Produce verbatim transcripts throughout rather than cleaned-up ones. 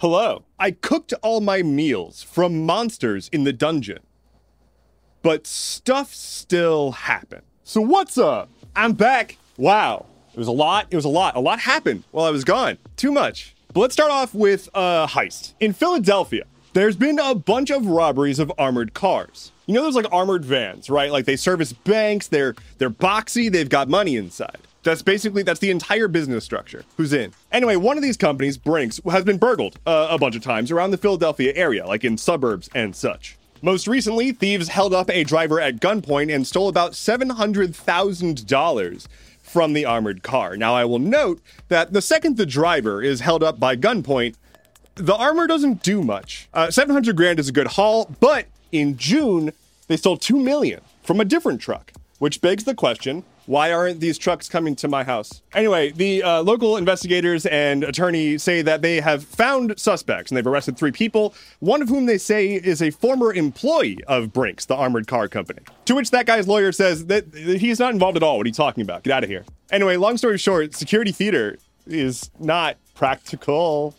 Hello. I cooked all my meals from monsters in the dungeon. But stuff still happened. So what's up? I'm back. Wow. It was a lot. It was a lot. A lot happened while I was gone. Too much. But let's start off with a heist. In Philadelphia, there's been a bunch of robberies of armored cars. You know those like armored vans, right? Like they service banks, they're they're boxy, they've got money inside. That's basically, that's the entire business structure. Who's in? Anyway, one of these companies, Brinks, has been burgled uh, a bunch of times around the Philadelphia area, like in suburbs and such. Most recently, thieves held up a driver at gunpoint and stole about seven hundred thousand dollars from the armored car. Now, I will note that the second the driver is held up by gunpoint, the armor doesn't do much. Uh, seven hundred grand is a good haul, but in June, they stole two million from a different truck, which begs the question, why aren't these trucks coming to my house? Anyway, the uh, local investigators and attorney say that they have found suspects and they've arrested three people, one of whom they say is a former employee of Brinks, the armored car company. To which that guy's lawyer says that he's not involved at all. What are you talking about? Get out of here. Anyway, long story short, security theater is not practical.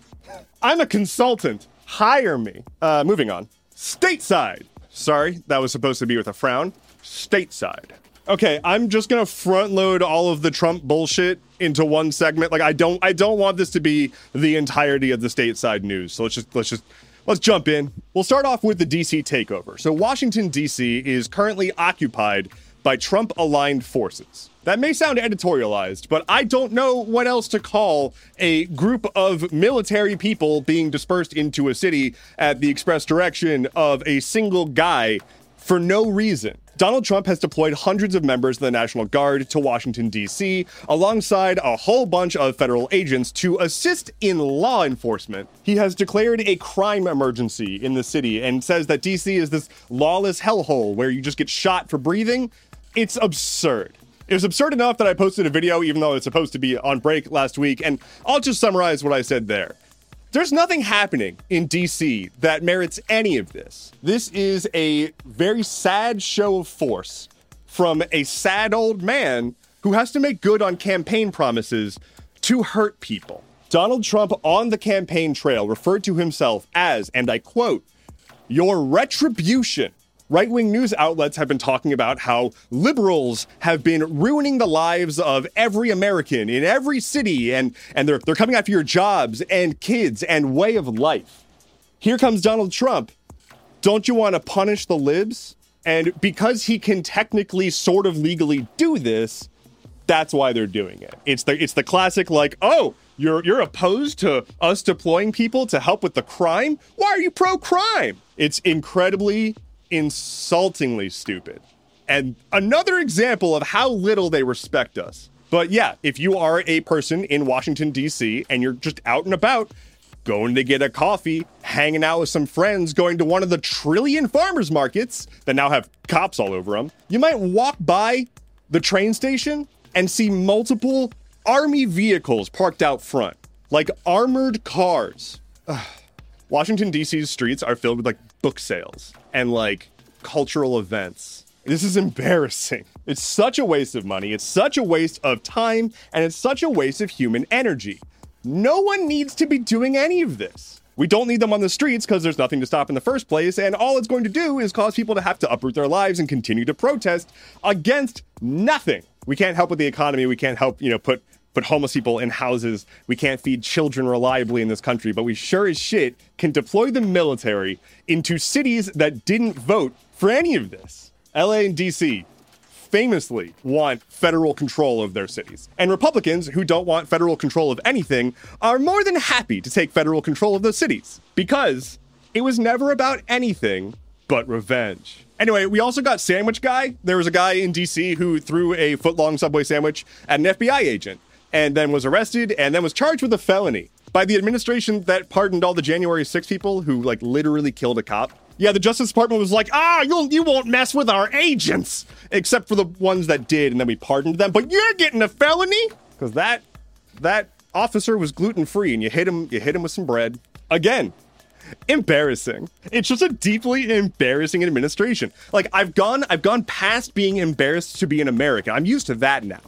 I'm a consultant. Hire me. Uh, moving on. Stateside. Sorry, that was supposed to be with a frown. Stateside. Okay, I'm just gonna front load all of the Trump bullshit into one segment. Like I don't I don't want this to be the entirety of the stateside news. So let's just let's just let's jump in. We'll start off with the D C takeover. So Washington, D C is currently occupied by Trump-aligned forces. That may sound editorialized, but I don't know what else to call a group of military people being dispersed into a city at the express direction of a single guy for no reason. Donald Trump has deployed hundreds of members of the National Guard to Washington, D C, alongside a whole bunch of federal agents to assist in law enforcement. He has declared a crime emergency in the city and says that D C is this lawless hellhole where you just get shot for breathing. It's absurd. It was absurd enough that I posted a video, even though it's supposed to be on break last week, and I'll just summarize what I said there. There's nothing happening in D C that merits any of this. This is a very sad show of force from a sad old man who has to make good on campaign promises to hurt people. Donald Trump on the campaign trail referred to himself as, and I quote, "your retribution." Right-wing news outlets have been talking about how liberals have been ruining the lives of every American in every city, and, and they're, they're coming after your jobs and kids and way of life. Here comes Donald Trump. Don't you want to punish the libs? And because he can technically sort of legally do this, that's why they're doing it. It's the it's the classic like, oh, you're you're opposed to us deploying people to help with the crime? Why are you pro-crime? It's incredibly insultingly stupid. And another example of how little they respect us. But yeah, if you are a person in Washington, D C, and you're just out and about, going to get a coffee, hanging out with some friends, going to one of the trillion farmers markets that now have cops all over them, you might walk by the train station and see multiple army vehicles parked out front, like armored cars. Ugh. Washington, D C's streets are filled with like book sales and like cultural events. This is embarrassing. It's such a waste of money. It's such a waste of time, and it's such a waste of human energy. No one needs to be doing any of this. We don't need them on the streets because there's nothing to stop in the first place, and all it's going to do is cause people to have to uproot their lives and continue to protest against nothing. We can't help with the economy. We can't help, you know, put put homeless people in houses. We can't feed children reliably in this country, but we sure as shit can deploy the military into cities that didn't vote for any of this. L A and D C famously want federal control of their cities. And Republicans who don't want federal control of anything are more than happy to take federal control of those cities because it was never about anything but revenge. Anyway, we also got Sandwich Guy. There was a guy in D C who threw a foot-long Subway sandwich at an F B I agent and then was arrested and then was charged with a felony by the administration that pardoned all the January sixth people who like literally killed a cop. Yeah, the Justice Department was like, ah, you'll, you won't mess with our agents, except for the ones that did, and then we pardoned them. But you're getting a felony? Because that that officer was gluten-free, and you hit him, you hit him with some bread. Again, embarrassing. It's just a deeply embarrassing administration. Like, I've gone, I've gone past being embarrassed to be an American. I'm used to that now.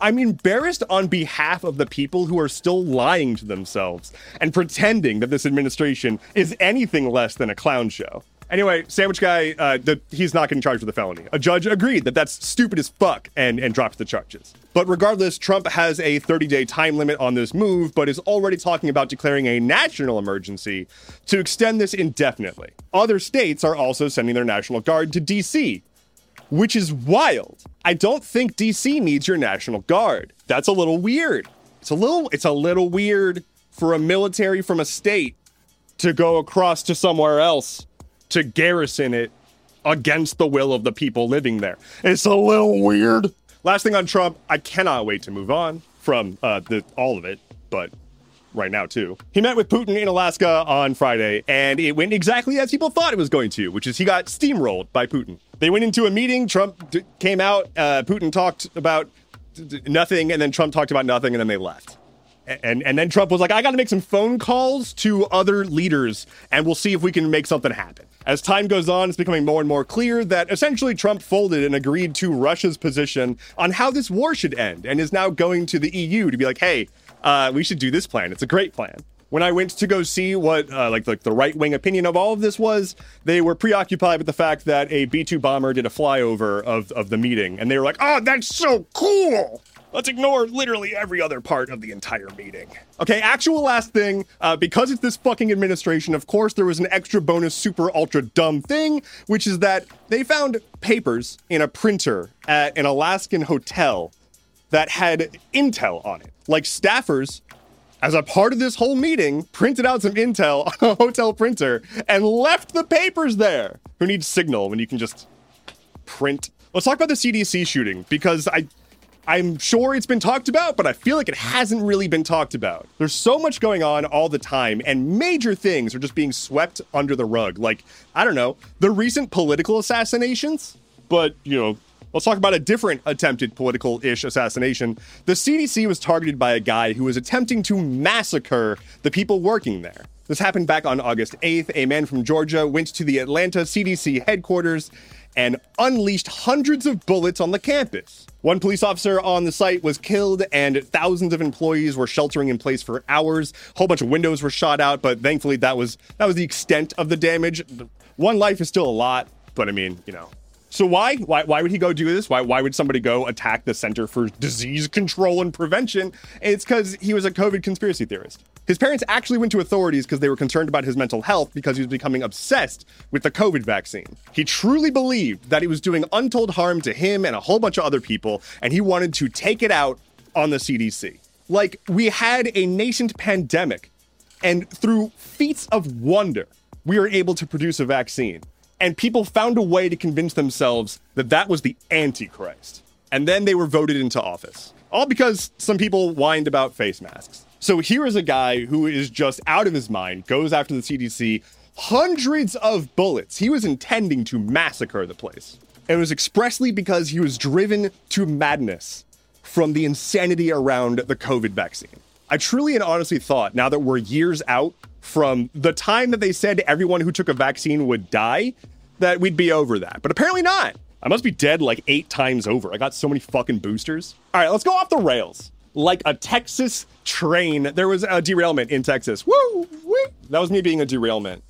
I'm embarrassed on behalf of the people who are still lying to themselves and pretending that this administration is anything less than a clown show. Anyway, Sandwich Guy, uh, the, he's not getting charged with a felony. A judge agreed that that's stupid as fuck and, and dropped the charges. But regardless, Trump has a thirty-day time limit on this move, but is already talking about declaring a national emergency to extend this indefinitely. Other states are also sending their National Guard to D C, which is wild. I don't think D C needs your National Guard. That's a little weird. It's a little, it's a little weird for a military from a state to go across to somewhere else to garrison it against the will of the people living there. It's a little weird. Last thing on Trump, I cannot wait to move on from uh, the, all of it, but right now too. He met with Putin in Alaska on Friday, and it went exactly as people thought it was going to, which is he got steamrolled by Putin. They went into a meeting, Trump d- came out, uh, Putin talked about d- d- nothing, and then Trump talked about nothing, and then they left. And and then Trump was like, I got to make some phone calls to other leaders, and we'll see if we can make something happen. As time goes on, it's becoming more and more clear that essentially Trump folded and agreed to Russia's position on how this war should end, and is now going to the E U to be like, hey, uh, we should do this plan. It's a great plan. When I went to go see what uh, like, like the right-wing opinion of all of this was, they were preoccupied with the fact that a B two bomber did a flyover of, of the meeting, and they were like, oh, that's so cool! Let's ignore literally every other part of the entire meeting. Okay, actual last thing, uh, because it's this fucking administration, of course, there was an extra bonus super ultra dumb thing, which is that they found papers in a printer at an Alaskan hotel that had intel on it. Like staffers, as a part of this whole meeting, printed out some intel on a hotel printer and left the papers there. Who needs Signal when you can just print? Let's talk about the C D C shooting, because I... I'm sure it's been talked about, but I feel like it hasn't really been talked about. There's so much going on all the time, and major things are just being swept under the rug. Like, I don't know, the recent political assassinations. But, you know, let's talk about a different attempted political-ish assassination. The C D C was targeted by a guy who was attempting to massacre the people working there. This happened back on August eighth. A man from Georgia went to the Atlanta C D C headquarters and unleashed hundreds of bullets on the campus. One police officer on the site was killed, and thousands of employees were sheltering in place for hours. A whole bunch of windows were shot out, but thankfully that was that was the extent of the damage. One life is still a lot, but I mean, you know. So why? Why why would he go do this? Why why would somebody go attack the Center for Disease Control and Prevention? It's because he was a COVID conspiracy theorist. His parents actually went to authorities because they were concerned about his mental health because he was becoming obsessed with the COVID vaccine. He truly believed that it was doing untold harm to him and a whole bunch of other people, and he wanted to take it out on the C D C. Like, we had a nascent pandemic, and through feats of wonder, we were able to produce a vaccine. And people found a way to convince themselves that that was the Antichrist. And then they were voted into office. All because some people whined about face masks. So here is a guy who is just out of his mind, goes after the C D C, hundreds of bullets. He was intending to massacre the place. And it was expressly because he was driven to madness from the insanity around the COVID vaccine. I truly and honestly thought, now that we're years out from the time that they said everyone who took a vaccine would die, that we'd be over that. But apparently not. I must be dead like eight times over. I got so many fucking boosters. All right, let's go off the rails. Like a Texas train. There was a derailment in Texas. Woo! Woo! That was me being a derailment.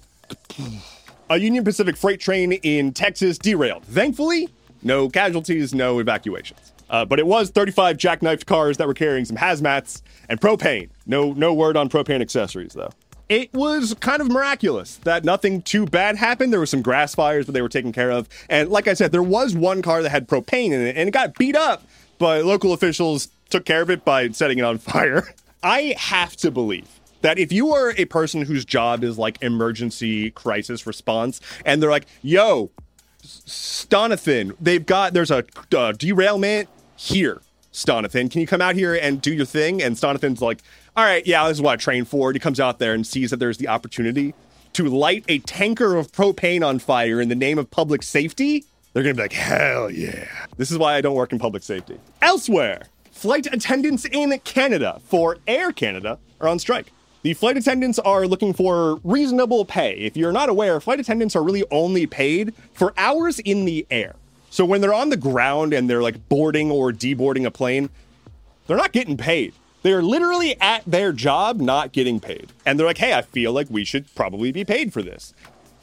A Union Pacific freight train in Texas derailed. Thankfully, no casualties, no evacuations. Uh, but it was thirty-five jackknifed cars that were carrying some hazmats and propane. No, no word on propane accessories, though. It was kind of miraculous that nothing too bad happened. There were some grass fires, but they were taken care of. And like I said, there was one car that had propane in it, and it got beat up, but local officials took care of it by setting it on fire. I have to believe that if you are a person whose job is like emergency crisis response, and they're like, yo, Stonathan, they've got, there's a uh, derailment here, Stonathan. Can you come out here and do your thing? And Stonathan's like, all right, yeah, this is what I trained for. And he comes out there and sees that there's the opportunity to light a tanker of propane on fire in the name of public safety. They're going to be like, hell yeah. This is why I don't work in public safety. Elsewhere, flight attendants in Canada for Air Canada are on strike. The flight attendants are looking for reasonable pay. If you're not aware, flight attendants are really only paid for hours in the air. So when they're on the ground and they're like boarding or deboarding a plane, They're not getting paid. They're literally at their job not getting paid. And they're like, hey, I feel like we should probably be paid for this.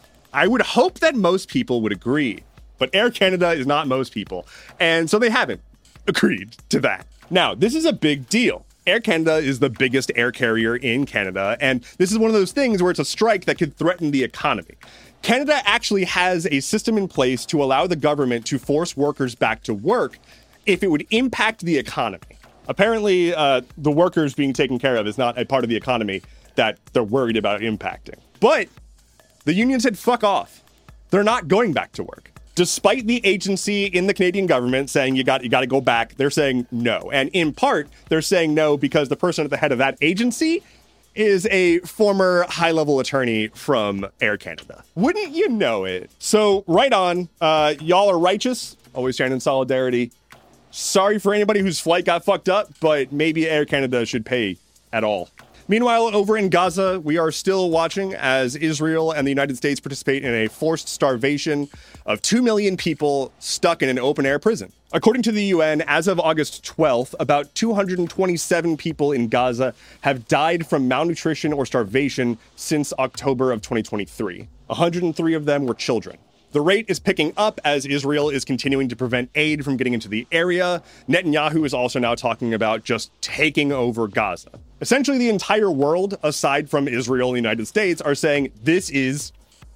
I would hope that most people would agree, but Air Canada is not most people. And so they haven't agreed to that. Now, this is a big deal. Air Canada is the biggest air carrier in Canada, and this is one of those things where it's a strike that could threaten the economy. Canada actually has a system in place to allow the government to force workers back to work if it would impact the economy. Apparently, uh, the workers being taken care of is not a part of the economy that they're worried about impacting. But the union said, fuck off. They're not going back to work. Despite the agency in the Canadian government saying you got you got to go back, they're saying no. And in part, they're saying no because the person at the head of that agency is a former high-level attorney from Air Canada. Wouldn't you know it? So right on, uh, y'all are righteous. Always stand in solidarity. Sorry for anybody whose flight got fucked up, but maybe Air Canada should pay at all. Meanwhile, over in Gaza, we are still watching as Israel and the United States participate in a forced starvation of two million people stuck in an open-air prison. According to the U N, as of August twelfth, about two hundred twenty-seven people in Gaza have died from malnutrition or starvation since October of twenty twenty-three. one hundred three of them were children. The rate is picking up as Israel is continuing to prevent aid from getting into the area. Netanyahu is also now talking about just taking over Gaza. Essentially, the entire world, aside from Israel and the United States, are saying this is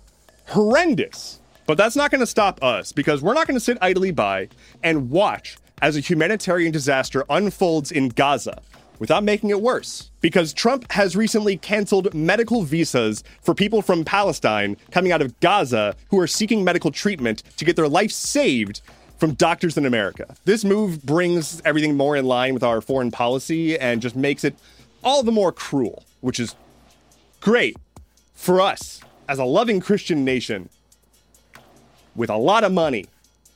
horrendous. But that's not going to stop us, because we're not going to sit idly by and watch as a humanitarian disaster unfolds in Gaza without making it worse. Because Trump has recently canceled medical visas for people from Palestine coming out of Gaza who are seeking medical treatment to get their life saved from doctors in America. This move brings everything more in line with our foreign policy and just makes it all the more cruel, which is great for us as a loving Christian nation with a lot of money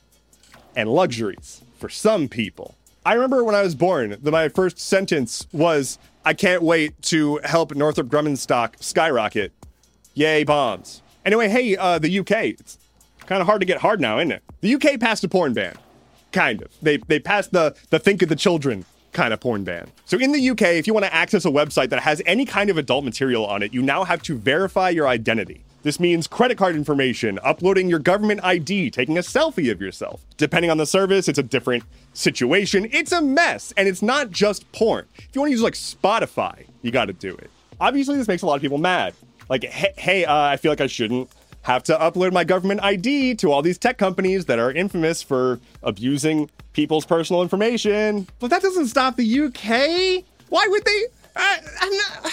and luxuries for some people. I remember when I was born that my first sentence was, I can't wait to help Northrop Grumman stock skyrocket. Yay, bombs. Anyway, hey, uh, the U K, it's kind of hard to get hard now, isn't it? The U K passed a porn ban. Kind of. They they passed the, the think of the children kind of porn ban. So in the U K, if you want to access a website that has any kind of adult material on it, you now have to verify your identity. This means credit card information, uploading your government I D, taking a selfie of yourself. Depending on the service, it's a different situation. It's a mess, and it's not just porn. If you want to use like Spotify, you got to do it. Obviously, this makes a lot of people mad. Like, hey, hey uh, I feel like I shouldn't have to upload my government I D to all these tech companies that are infamous for abusing people's personal information. But that doesn't stop the U K. Why would they? Uh, I'm not...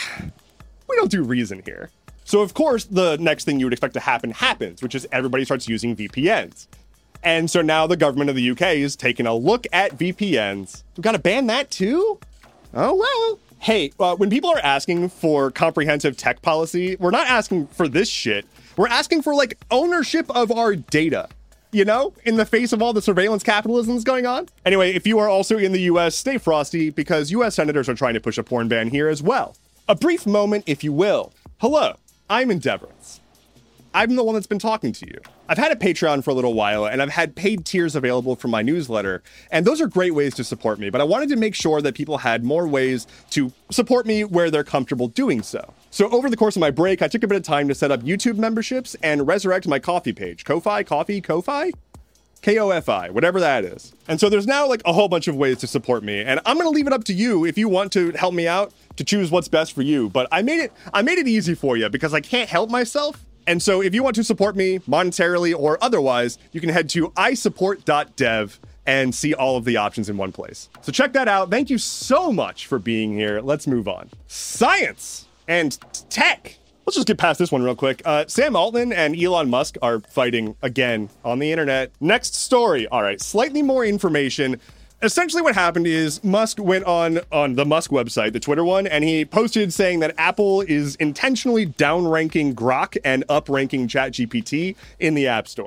We don't do reason here. So, of course, the next thing you would expect to happen happens, which is everybody starts using V P Ns. And so now the government of the U K is taking a look at V P Ns. We've got to ban that too? Oh, well. Hey, uh, when people are asking for comprehensive tech policy, we're not asking for this shit. We're asking for, like, ownership of our data, you know, in the face of all the surveillance capitalism that's going on. Anyway, if you are also in the U S, stay frosty, because U S senators are trying to push a porn ban here as well. A brief moment, if you will. Hello. I'm Endeavorance. I'm the one that's been talking to you. I've had a Patreon for a little while, and I've had paid tiers available from my newsletter, and those are great ways to support me, but I wanted to make sure that people had more ways to support me where they're comfortable doing so. So over the course of my break, I took a bit of time to set up YouTube memberships and resurrect my Ko-fi page. Ko-fi? Coffee? Ko-fi? K O F I, whatever that is. And so there's now like a whole bunch of ways to support me, and I'm gonna leave it up to you if you want to help me out to choose what's best for you. But I made it I made it easy for you because I can't help myself. And so if you want to support me monetarily or otherwise, you can head to i support dot dev and see all of the options in one place. So check that out. Thank you so much for being here. Let's move on. Science and tech. Let's just get past this one real quick. Uh, Sam Altman and Elon Musk are fighting again on the internet. Next story. All right, slightly more information. Essentially what happened is Musk went on on the Musk website, the Twitter one, and he posted saying that Apple is intentionally downranking Grok and upranking ChatGPT in the App Store.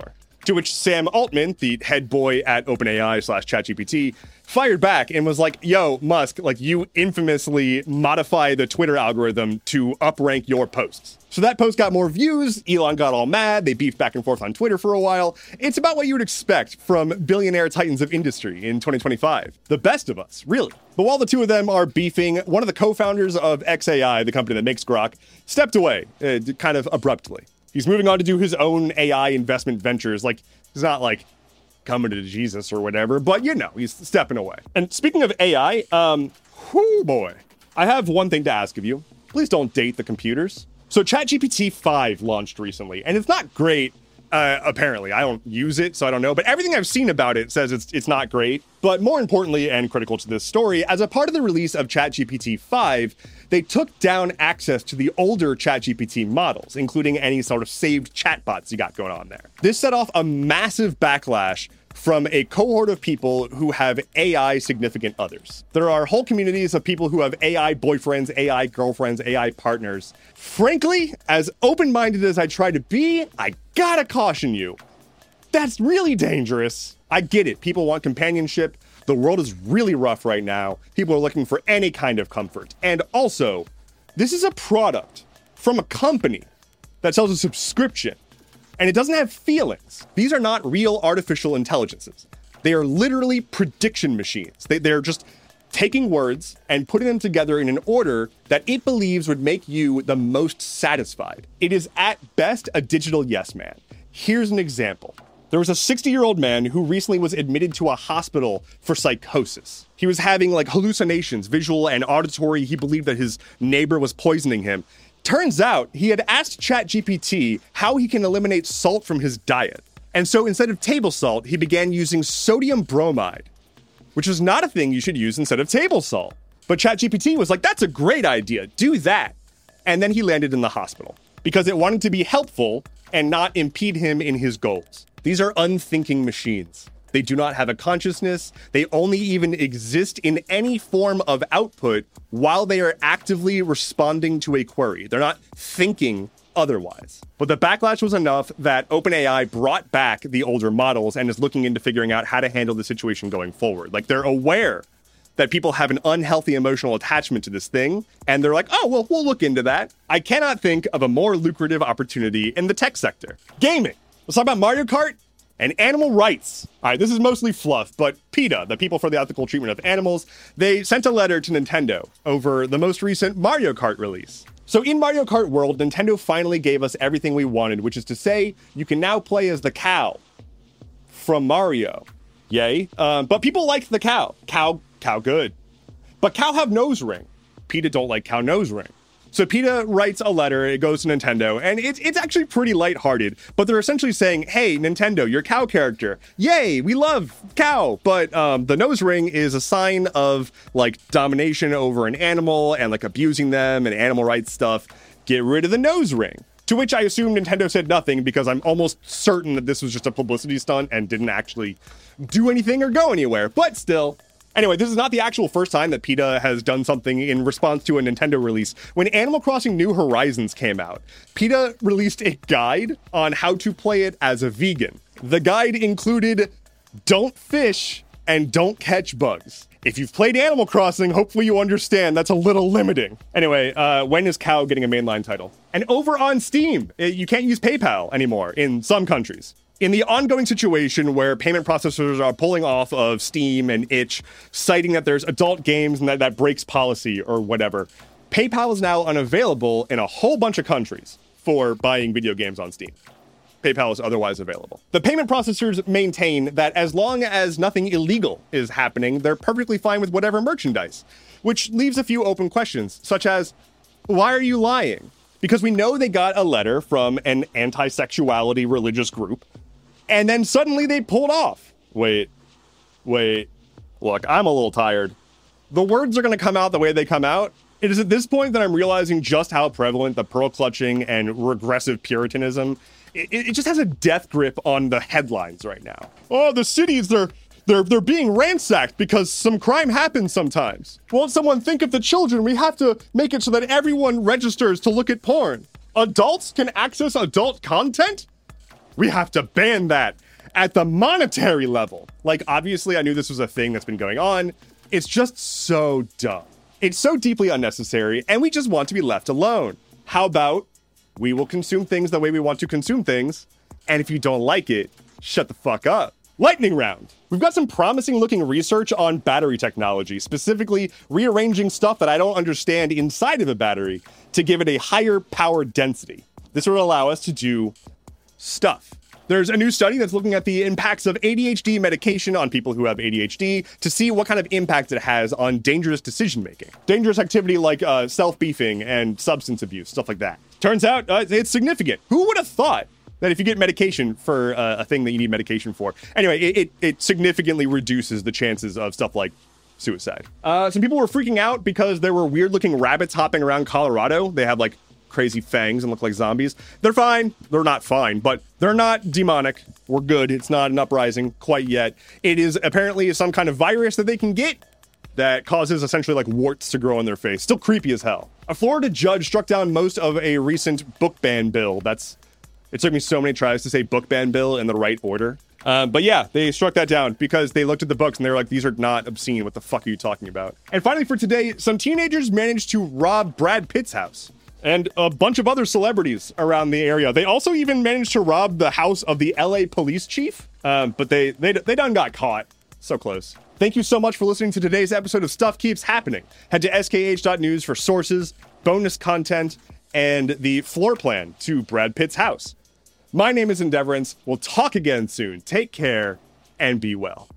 To which Sam Altman, the head boy at OpenAI slash ChatGPT, fired back and was like, yo, Musk, like you infamously modify the Twitter algorithm to uprank your posts. So that post got more views. Elon got all mad. They beefed back and forth on Twitter for a while. It's about what you would expect from billionaire titans of industry in twenty twenty-five. The best of us, really. But while the two of them are beefing, one of the co-founders of X A I, the company that makes Grok, stepped away, uh, kind of abruptly. He's moving on to do his own A I investment ventures. Like, he's not like coming to Jesus or whatever, but you know, he's stepping away. And speaking of A I, um, whoo boy, I have one thing to ask of you. Please don't date the computers. So ChatGPT five launched recently, and it's not great, uh, apparently. I don't use it, so I don't know, but everything I've seen about it says it's it's not great. But more importantly, and critical to this story, as a part of the release of ChatGPT five, they took down access to the older ChatGPT models, including any sort of saved chatbots you got going on there. This set off a massive backlash from a cohort of people who have A I significant others. There are whole communities of people who have A I boyfriends, A I girlfriends, A I partners. Frankly, as open-minded as I try to be, I gotta caution you. That's really dangerous. I get it. People want companionship. The world is really rough right now. People are looking for any kind of comfort. And also, this is a product from a company that sells a subscription. And it doesn't have feelings. These are not real artificial intelligences. They are literally prediction machines. They, they're just taking words and putting them together in an order that it believes would make you the most satisfied. It is at best a digital yes man. Here's an example. There was a sixty-year-old man who recently was admitted to a hospital for psychosis. He was having like hallucinations, visual and auditory. He believed that his neighbor was poisoning him. Turns out he had asked ChatGPT how he can eliminate salt from his diet. And so instead of table salt, he began using sodium bromide, which is not a thing you should use instead of table salt. But ChatGPT was like, that's a great idea, do that. And then he landed in the hospital because it wanted to be helpful and not impede him in his goals. These are unthinking machines. They do not have a consciousness. They only even exist in any form of output while they are actively responding to a query. They're not thinking otherwise. But the backlash was enough that OpenAI brought back the older models and is looking into figuring out how to handle the situation going forward. Like, they're aware that people have an unhealthy emotional attachment to this thing, and they're like, oh, well, we'll look into that. I cannot think of a more lucrative opportunity in the tech sector. Gaming. Let's talk about Mario Kart and animal rights. All right, this is mostly fluff, but PETA, the People for the Ethical Treatment of Animals, they sent a letter to Nintendo over the most recent Mario Kart release. So in Mario Kart World, Nintendo finally gave us everything we wanted, which is to say, you can now play as the cow from Mario. Yay. Um, but people liked the cow. Cow, cow good. But cow have nose ring. PETA don't like cow nose ring. So PETA writes a letter, it goes to Nintendo, and it's it's actually pretty lighthearted, but they're essentially saying, hey, Nintendo, your cow character, yay, we love cow, but um, the nose ring is a sign of, like, domination over an animal and, like, abusing them and animal rights stuff. Get rid of the nose ring. To which I assume Nintendo said nothing because I'm almost certain that this was just a publicity stunt and didn't actually do anything or go anywhere, but still. Anyway, this is not the actual first time that PETA has done something in response to a Nintendo release. When Animal Crossing New Horizons came out, PETA released a guide on how to play it as a vegan. The guide included don't fish and don't catch bugs. If you've played Animal Crossing, hopefully you understand that's a little limiting. Anyway, uh, when is cow getting a mainline title? And over on Steam, you can't use PayPal anymore in some countries. In the ongoing situation where payment processors are pulling off of Steam and itch, citing that there's adult games and that that breaks policy or whatever, PayPal is now unavailable in a whole bunch of countries for buying video games on Steam. PayPal is otherwise available. The payment processors maintain that as long as nothing illegal is happening, they're perfectly fine with whatever merchandise, which leaves a few open questions, such as, why are you lying? Because we know they got a letter from an anti-sexuality religious group, and then suddenly they pulled off. Wait, wait, look, I'm a little tired. The words are going to come out the way they come out. It is at this point that I'm realizing just how prevalent the pearl clutching and regressive Puritanism, it, it just has a death grip on the headlines right now. Oh, the cities, they're, they're, they're being ransacked because some crime happens sometimes. Won't someone think of the children? We have to make it so that everyone registers to look at porn. Adults can access adult content? We have to ban that. at the monetary level, like, obviously I knew this was a thing that's been going on. It's just so dumb. It's so deeply unnecessary, and we just want to be left alone. How about we will consume things the way we want to consume things, and if you don't like it, shut the fuck up. Lightning round. We've got some promising looking research on battery technology, specifically rearranging stuff that I don't understand inside of a battery to give it a higher power density. This will allow us to do stuff. There's a new study that's looking at the impacts of A D H D medication on people who have A D H D to see what kind of impact it has on dangerous decision making. Dangerous activity like uh, self-beefing and substance abuse, stuff like that. Turns out uh, it's significant. Who would have thought that if you get medication for uh, a thing that you need medication for? Anyway, it, it, it significantly reduces the chances of stuff like suicide. Uh, some people were freaking out because there were weird looking rabbits hopping around Colorado. They have like crazy fangs and look like zombies. They're fine. They're not fine, but they're not demonic. We're good. It's not an uprising quite yet. It is apparently some kind of virus that they can get that causes essentially like warts to grow on their face. Still creepy as hell. A Florida judge struck down most of a recent book ban bill. That's, it took me so many tries to say book ban bill in the right order. Uh, but yeah, they struck that down because they looked at the books and they were like, these are not obscene. What the fuck are you talking about? And finally for today, some teenagers managed to rob Brad Pitt's house and a bunch of other celebrities around the area. They also even managed to rob the house of the L A police chief, um, but they, they they done got caught. So close. Thank you so much for listening to today's episode of Stuff Keeps Happening. Head to S K H dot news for sources, bonus content, and the floor plan to Brad Pitt's house. My name is Endeavorance. We'll talk again soon. Take care and be well.